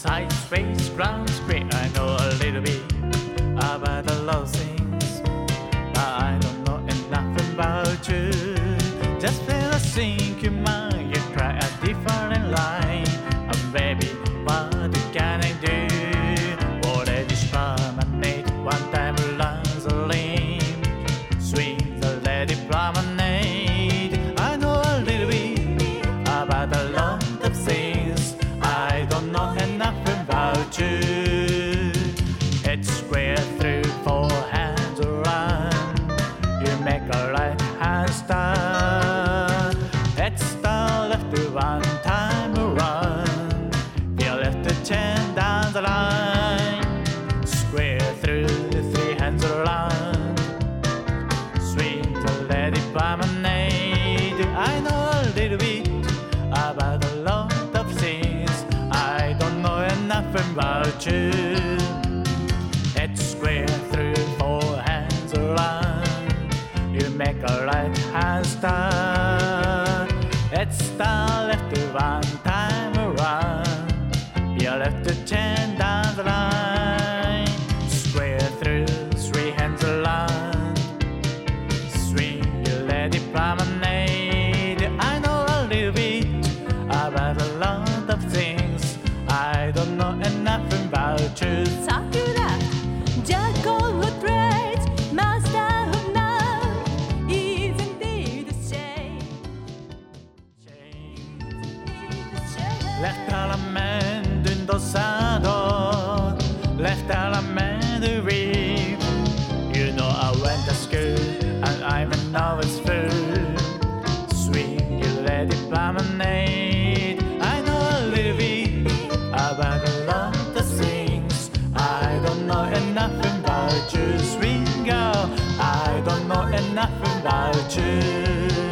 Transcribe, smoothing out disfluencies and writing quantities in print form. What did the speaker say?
Side space, ground space, I know a little bit about a lot of things, but I don't know enough about you. Just feel a think you might try a different line. And baby, what can I do? Already promenade, one time runs a lane. Swing the lady promenade. I know a little bit about a lot of things. I don't know enough about you. It's square through four hands around. You make a right hand start. It's the left to one time around. You left the chain down the line. Square through the three hands around. Swing the lady promenade. I know a little bit about a lot of things. I don't know enough about you. It's square through four hands around. You make a right hand start. It's the left to one time around. You left the chain down the line. Square through three hands around. Swing your lady promenade. I know a little bit about a lot of things. I don't know enough about you. Sakura, jack of all trades, master of none, is indeed a shame. Left element indosado, left element weave. You know I went to school and I'm a novice fool. Swing your lady promenade. I know a little bit about a lot of things. I don't know enough about you, swing girl. I don't know enough about you.